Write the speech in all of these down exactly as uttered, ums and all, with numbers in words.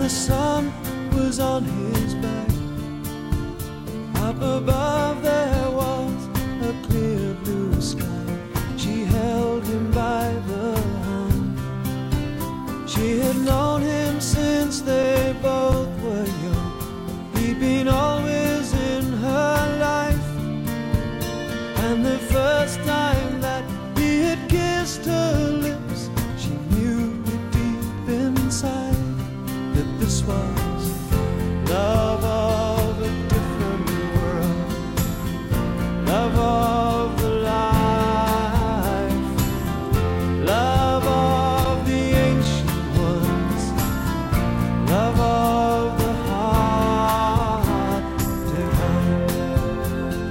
the sun was on his back. Up above there was a clear blue sky. She held him by the hand. She had known him since they both were young. He'd been always in her life. And the first time that he had kissed her lips, she knew it deep inside that this was love of a different world, love of the life, love of the ancient ones, love of the heart divine.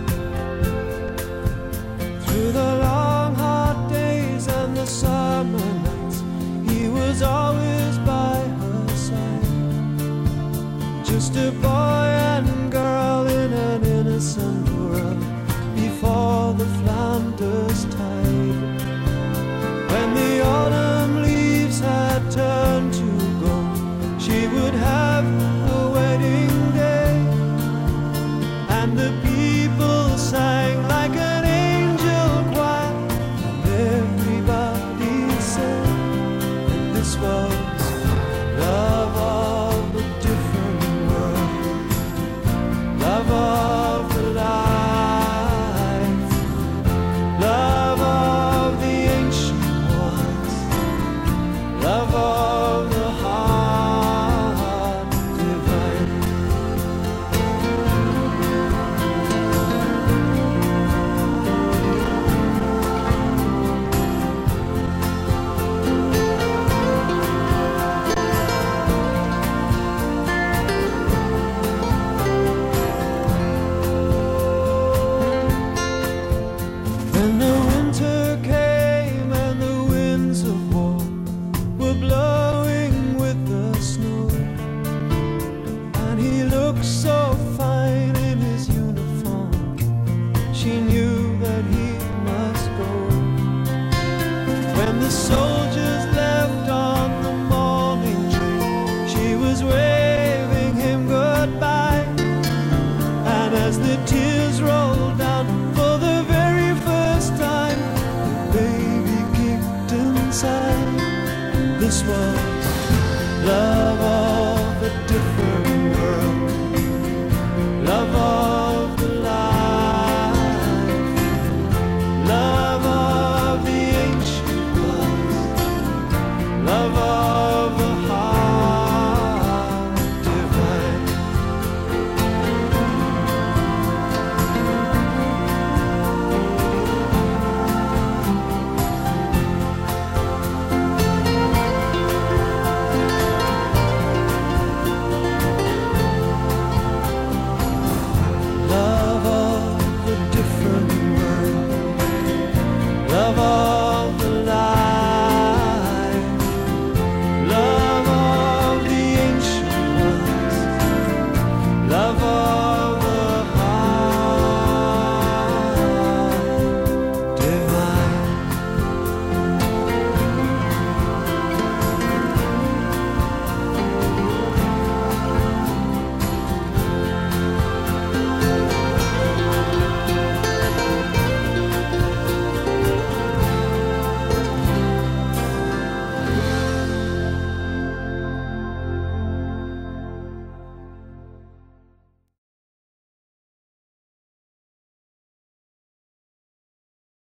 Through the long hot days and the summer nights, he was always by her side. Just a boy and girl in an innocent world before the Flanders tide. When the autumn leaves had turned to gold, she would have a wedding day, and the people sang like an angel choir, and everybody said that this was love of a different world, love of the life, love of the ancient ones, love of the heart divine. When the winter came and the winds of war were blowing with the snow, and he looked so fine in his uniform, she knew that he must go. When the soldiers left on the morning train, she was waving him goodbye, and as the tears rolled down for the very first time, the baby kicked inside. This was love.